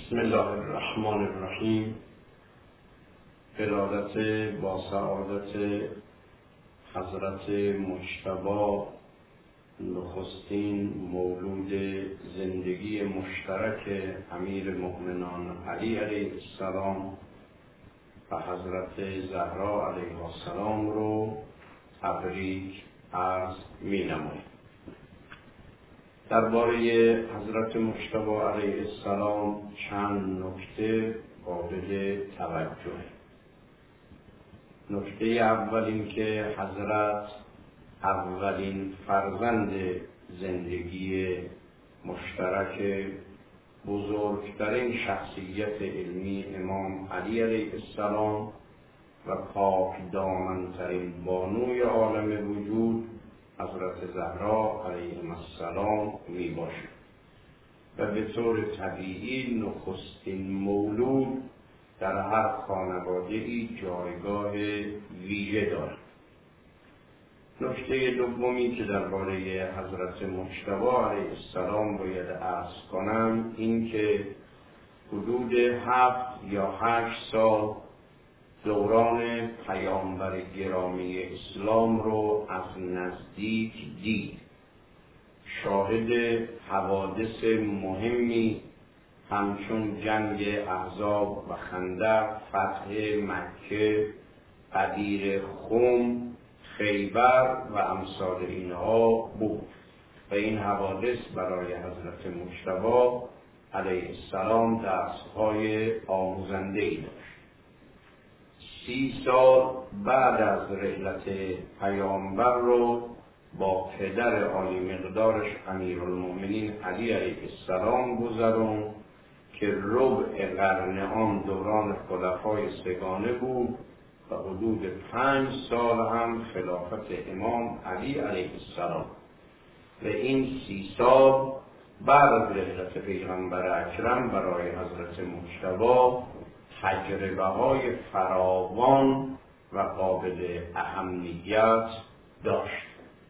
بسم الله الرحمن الرحیم. ارادت با سعادت حضرت مجتبی نخستین مولود زندگی مشترک امیر المؤمنان علی علیه السلام و حضرت زهرا علیه السلام رو تبریک عرض می‌نماییم. درباره حضرت مجتبی علیه السلام چند نکته قابل توجه. نکته اول این که حضرت اولین فرزند زندگی مشترک بزرگترین شخصیت علمی امام علی علیه السلام و پاک دامن‌ترین بانوی عالم وجود حضرت زهرا علیه السلام می باشد و به طور طبیعی نخستین مولود در هر خانواده‌ای جایگاه ویژه دارد. نکته دومی که درباره حضرت مجتبی علیه السلام باید عرض کنم این که حدود 7 یا 8 سال دوران پیامبر گرامی اسلام رو از نزدیک دید. شاهد حوادث مهمی همچون جنگ احزاب و خندق، فتح مکه، غدیر خم، خیبر و امثال اینها بود و این حوادث برای حضرت مجتبی علیه السلام درس‌های آموزنده‌ای داشت. 30 سال بعد از رحلت پیامبر رو با پدر عالی مقدارش امیرالمؤمنین علی علیه السلام گذرون که ربع قرن آن دوران خلفای سگانه بود و حدود 5 سال هم خلافت امام علی علیه السلام و این 30 سال بعد از رحلت پیغمبر اکرم برای حضرت مجتبی تجربه‌های فراوان و قابل اهمیت داشت.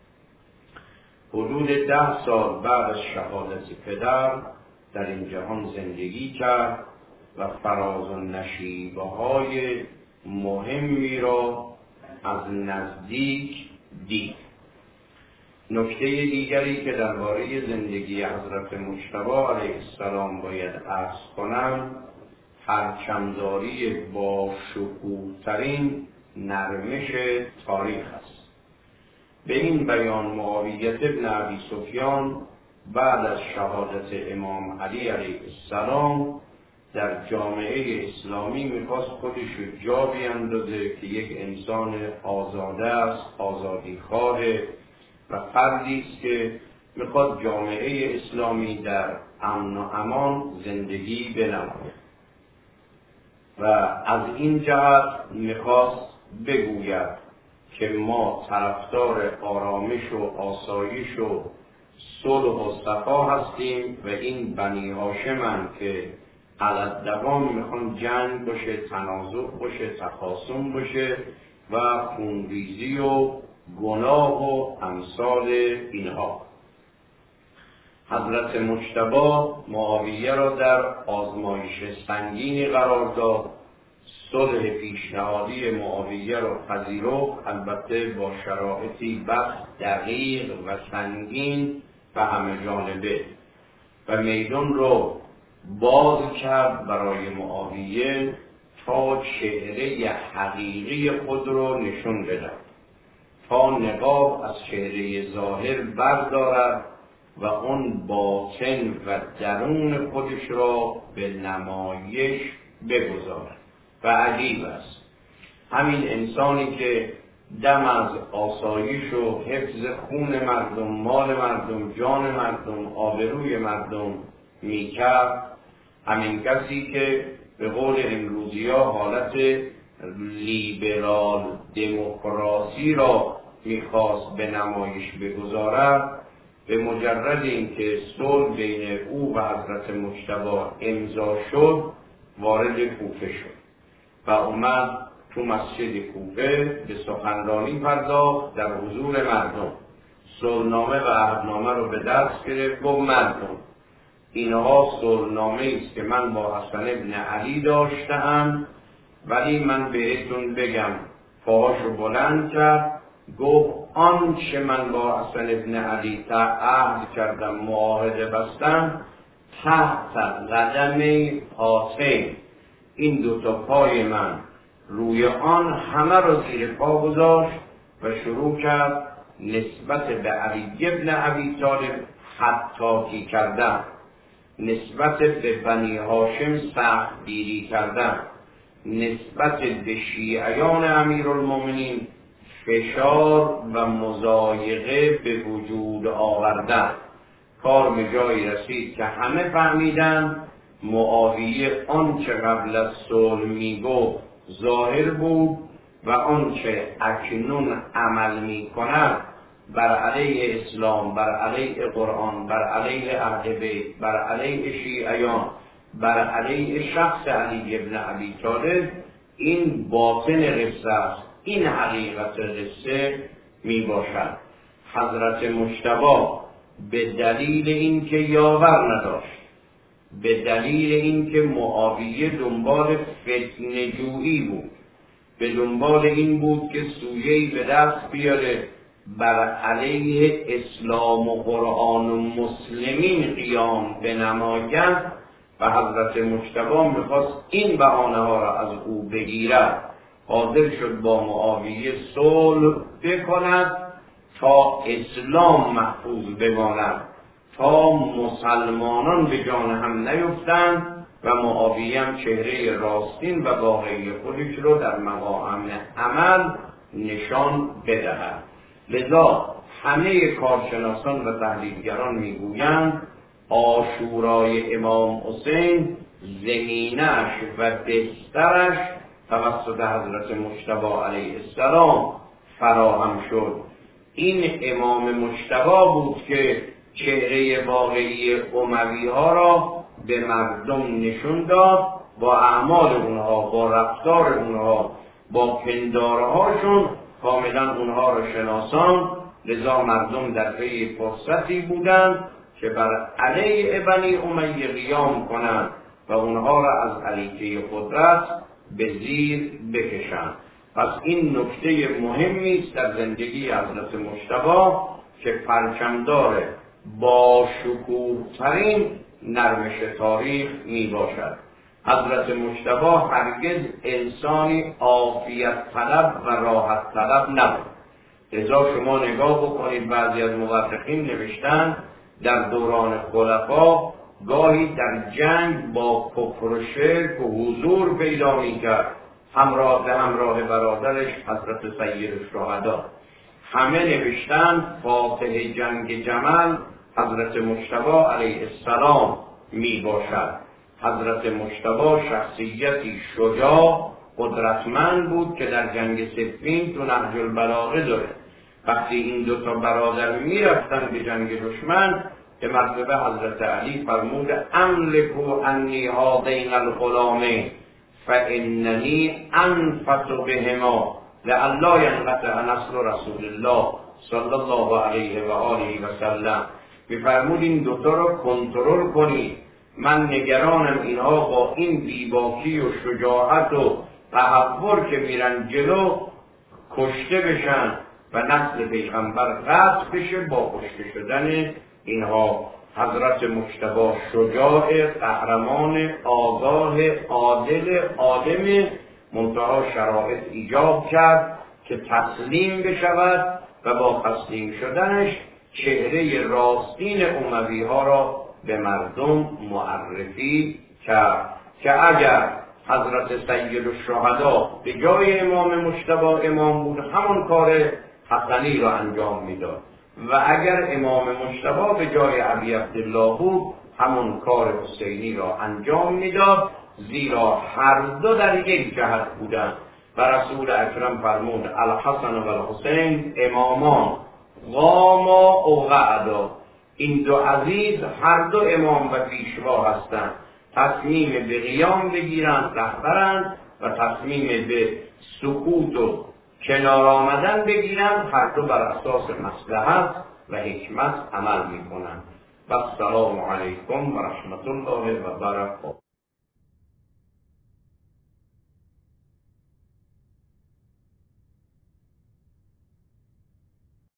حدود 10 سال بعد از شهادت پدر در این جهان زندگی کرد و فراز و نشیبه‌های مهمی را از نزدیک دید. نکته دیگری که درباره زندگی حضرت مجتبی علیه السلام باید عرض کنم پرچمداری با شکوه‌ترین نرمش تاریخ است. به این بیان معاویه بن ابی سفیان بعد از شهادت امام علی علیه السلام در جامعه اسلامی میخواست خودش رو جا بیاندازه که یک انسان آزاده است، آزادیخواه و فردی است که میخواد جامعه اسلامی در امن و امان زندگی بنماید و از این جهت میخواست بگوید که ما طرفدار آرامش و آسایش و صلح و صفا هستیم و این بنی هاشمن که علالدوام میخوان جنگ باشه، تنازع باشه، تخاصم باشه و خونریزی و گناه و امثال اینها. حضرت مجتبی معاویه را در آزمایش سنگینی قرار داد. صلح پیشنهادی معاویه را پذیرفت، البته با شرایطی بس دقیق و سنگین و همه جانبه و میدان رو باز کرد برای معاویه تا چهره حقیقی خود رو نشون بدهد، تا نقاب از چهره ظاهر بردارد و اون باطن و درون خودش را به نمایش بگذارد. و عجیب است همین انسانی که دم از آسایش و حفظ خون مردم، مال مردم، جان مردم، آبروی مردم میکرد، همین کسی که به قول امروزی‌ها حالت لیبرال دموکراسی را میخواست به نمایش بگذارد، به مجرد اینکه صلح بین او و حضرت مجتبی امضا شد وارد کوفه شد و اومد تو مسجد کوفه به سخنرانی پرداخت در حضور مردم. صلحنامه و عهدنامه رو به دست گرفت. گفت مردم اینها صلحنامه است که من با حسن ابن علی داشتم، ولی من بهتون بگم. پاهاشو بلند کرد، گفت آنچه من با حسن ابن علی عهد کردم، معاهده بستم، تحت قدم هاتین، این دوتا پای من روی آن همه رو زیر پا گذاشت و شروع کرد نسبت به علی ابن ابی طالب خطاطی کردن، نسبت به بنی هاشم سخت گیری کردن، نسبت به شیعیان امیرالمومنین فشار و مضایقه به وجود آوردن. کار به جایی رسید که همه فهمیدن معاویه آنچه قبل از صلح میگفت ظاهر بود و آنچه اکنون عمل میکند بر علیه اسلام، بر علیه قرآن، بر علیه اهل بیت، بر علیه شیعیان، بر علیه شخص علی ابن ابی طالب، این باطن قصه است، این حقیقت قصه می باشد. حضرت مجتبی به دلیل اینکه یاور نداشت، به دلیل اینکه معاویه دنبال فتنه جویی بود، به دنبال این بود که سویه‌ای به دست بیاره بر علیه اسلام و قرآن و مسلمین قیام بنماید، و حضرت مجتبی میخواست این بهانه ها را از او بگیرد، حاضر شد با معاویه صلح بکند تا اسلام محفوظ بماند، تا مسلمانان به جان هم نیفتند و معاویه هم چهره راستین و واقعی خودش رو در مقام عمل نشان بدهد. لذا همه کارشناسان و تحلیلگران میگویند عاشورای امام حسین زمینش و بسترش توسط حضرت مجتبی علیه السلام فراهم شد. این امام مجتبی بود که چهره واقعی اموی ها را به مردم نشون داد، با اعمال اونها، با رفتار اونها، با پندارهاشون کاملا اونها را شناسان. لذا مردم در پی فرصتی بودند که بر علیه بنی امیه قیام کنند و اونها را از علیه قدرت به زیر بکشند. پس این نکته مهمی است در زندگی حضرت مجتبی که پرچمدار با شکوه‌ترین نرمش تاریخ می باشد. حضرت مجتبی هرگز انسانی عافیت طلب و راحت طلب نبود. لذا شما نگاه بکنید، بعضی از مورخین نوشتن در دوران خلفا گاهی در جنگ با کفر و شرک و حضور پیدا می‌کرد، همراه برادرش حضرت سید الشهدا. همه نوشتن فاتح جنگ جمل حضرت مجتبی علیه السلام می باشد. حضرت مجتبی شخصیتی شجاع قدرتمند بود که در جنگ صفین تو نهج البلاغه داره. وقتی این دوتا برادر می رفتن به جنگ دشمن، که مرتبه حضرت علی فرمود املکو انی هذین الغلامین فاننی انفس بهما لئلا ینقطع نصر رسول الله صلی الله علیه و آله و سلم. میفرمود این دوتا رو کنترل کنید، من نگرانم اینها با این بیباکی و شجاعت و تحور که میرن جلو کشته بشن و نسل پیغمبر قطع بشه با کشته شدن اینها. حضرت مجتبی شجاع، قهرمان، آگاه، عادل، آدم، منتها شرایط ایجاب کرد که تسلیم بشود و با تسلیم شدنش چهره راستین اموی ها را به مردم معرفی کرد که اگر حضرت سید الشهدا به جای امام مجتبی امام بود، همون کار حسنی را انجام میداد، و اگر امام مجتبی به جای ابی عبدالله بود، همون کار حسینی را انجام میداد، زیرا هر دو در یک جهت بودند. و رسول اکرم فرمود الحسن و الحسین امامان قاما او قعدا، این دو عزیز هر دو امام و پیشوا هستند، تصمیم به قیام بگیرند رهبرند و تصمیم به سکوت و کنار آمدن بگیرند، هر دو بر اساس مصلحت و حکمت عمل میکنند. و السلام علیکم و رحمت الله و برکاته.